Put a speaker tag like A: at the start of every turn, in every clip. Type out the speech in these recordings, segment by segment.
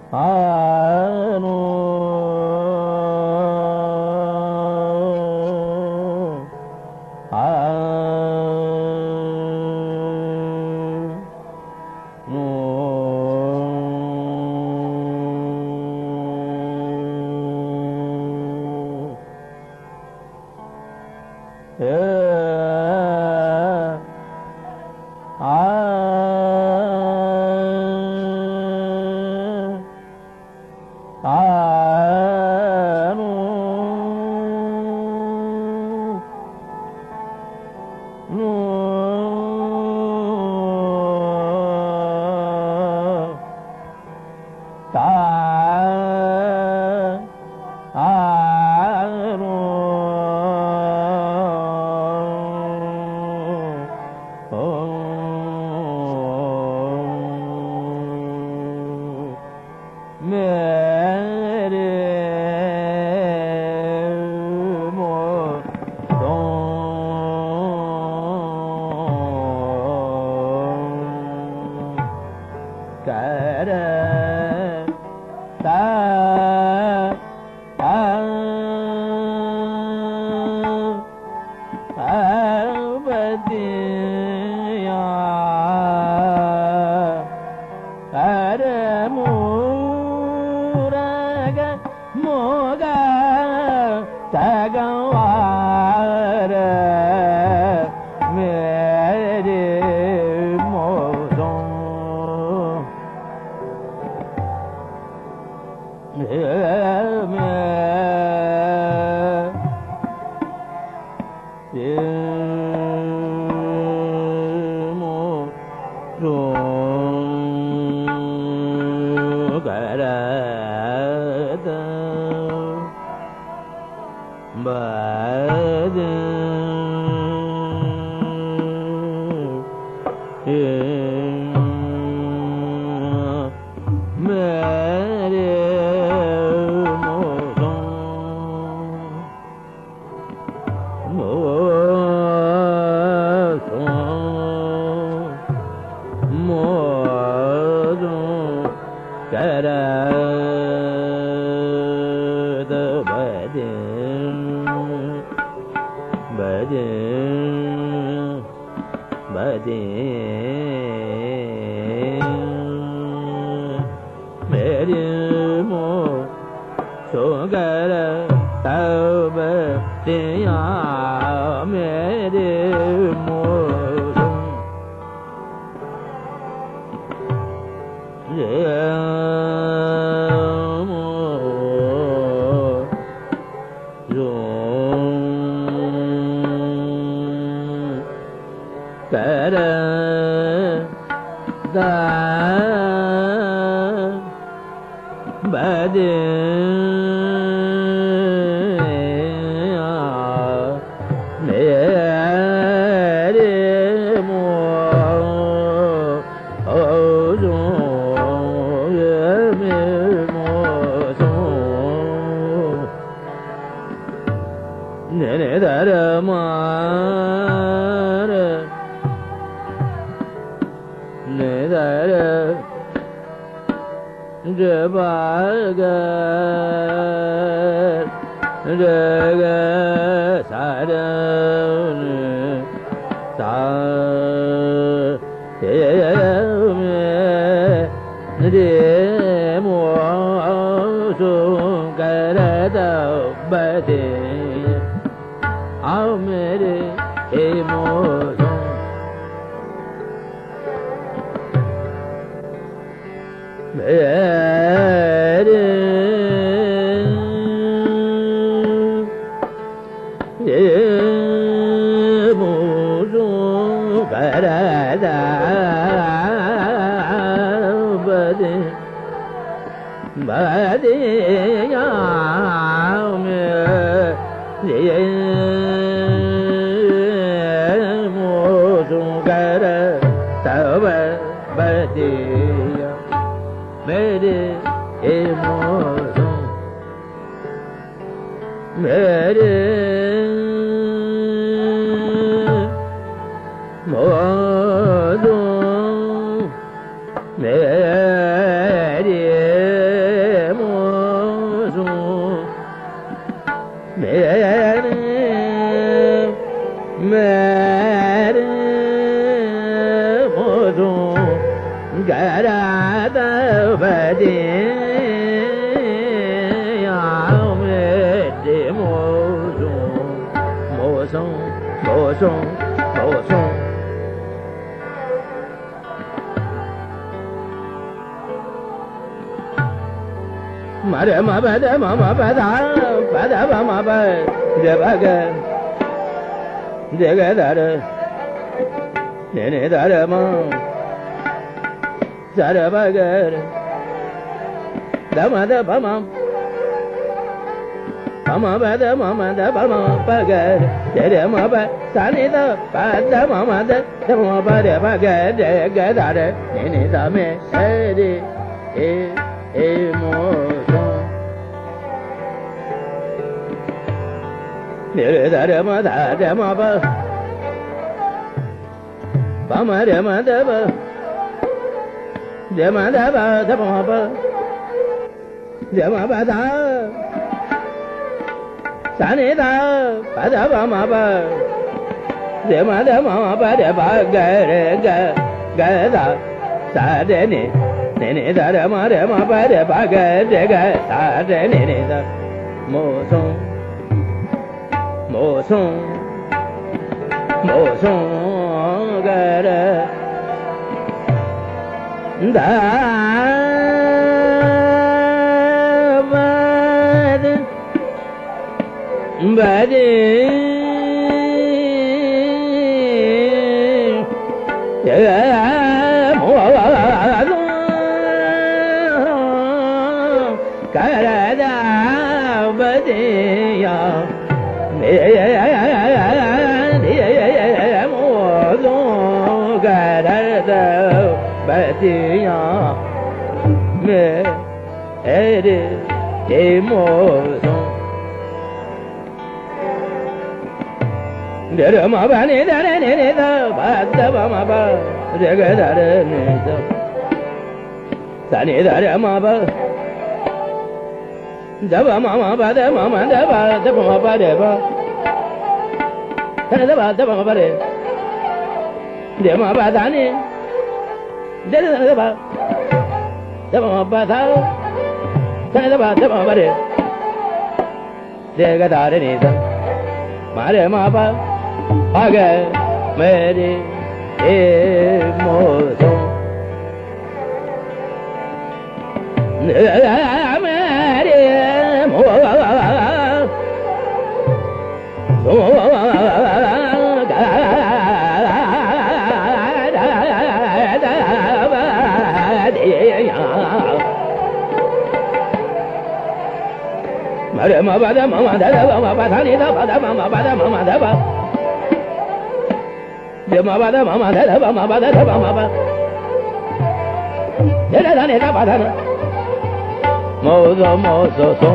A: Mere 莫松莫松。嘛的嘛吧的嘛嘛吧哒，吧哒吧嘛吧，这吧个，这个哒的，那那哒的嘛，咋的吧个，哒嘛的吧嘛，吧嘛吧的嘛嘛的吧嘛吧个，这的嘛吧，啥你的吧的嘛嘛的，这嘛吧的吧个，这个哒的，那那哒me谁的，莫。你的的嘛的的嘛吧，吧嘛的嘛的吧，的嘛的吧的嘛吧，的嘛吧的，啥你的吧的吧嘛吧，的嘛的嘛嘛吧的吧个的，啥的你你的的嘛的嘛吧的吧个这个啥的你的莫松。莫松莫松个的哒吧的吧的这个莫松个的吧的呀。莫松个的吧的呀，me的莫松，这的嘛吧你的你的吧的吧嘛吧，这个的你的，咱你的嘛吧。da ba ma ma ba da ma ma da ba da ba ma ba da ba da ba ma ba de ma ba da ni da ba da ma ba da ma ba de ga da ni da ma de ma ba ha ga me de mo so ma ba da ma ma da da ma ba da ni da ba da ma ba da ma da ba de ma ba da ma da da ma ba da da ma ba de da ni da ba da mo so so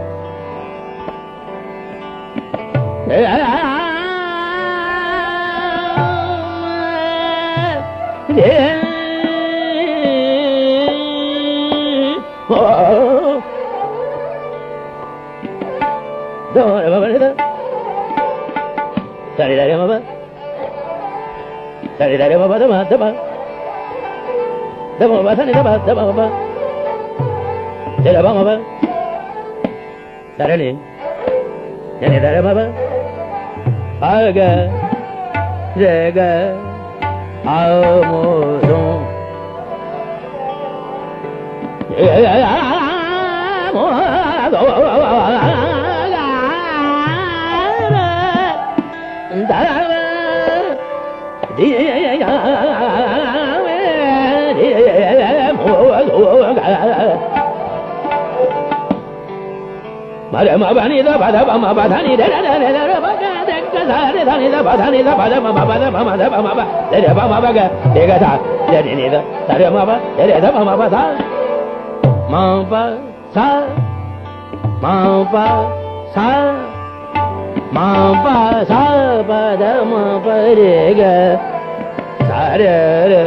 A: ma ba ni da ba da ba ma ba da ni da da da da ba ga da ga da ni da ba da ni da ba da ma ba da ma da ba ma ba da ba ma ba ga de ga da da ni da da ma ba da ma ba da ma ba sa ma ba sa ma ba sa ba da ma ba de ga sa de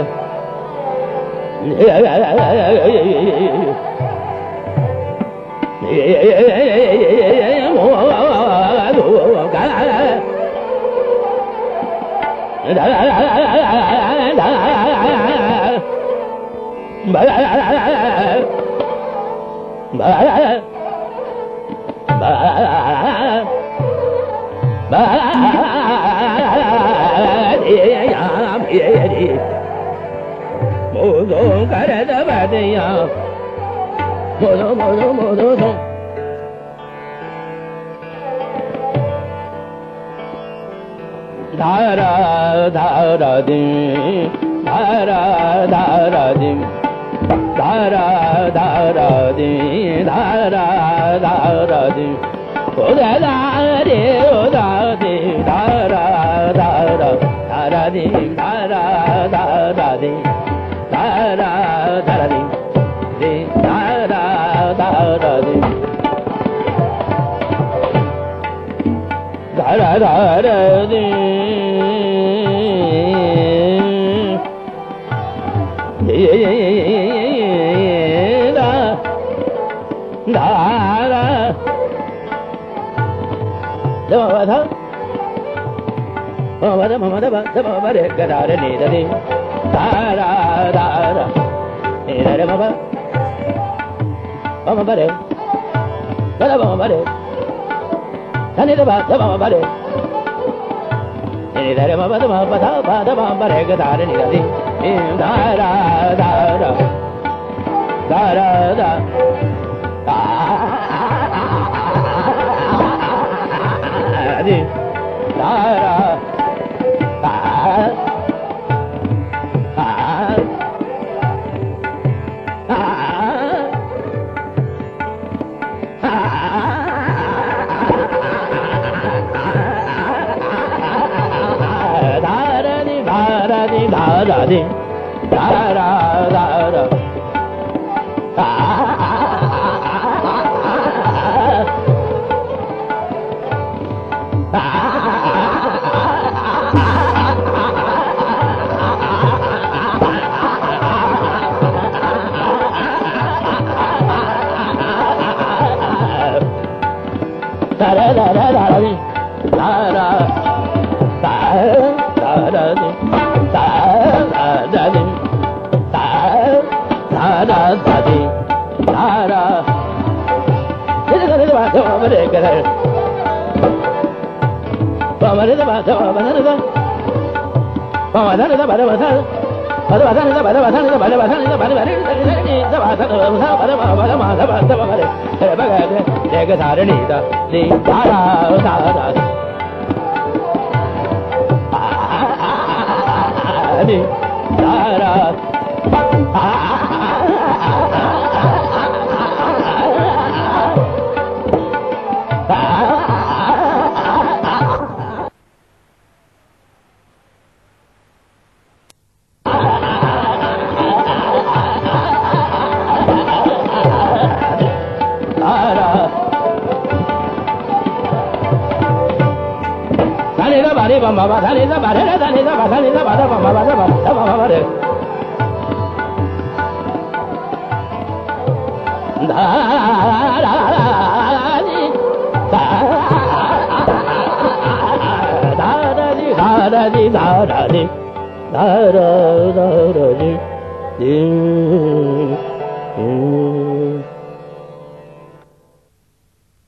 A: ba da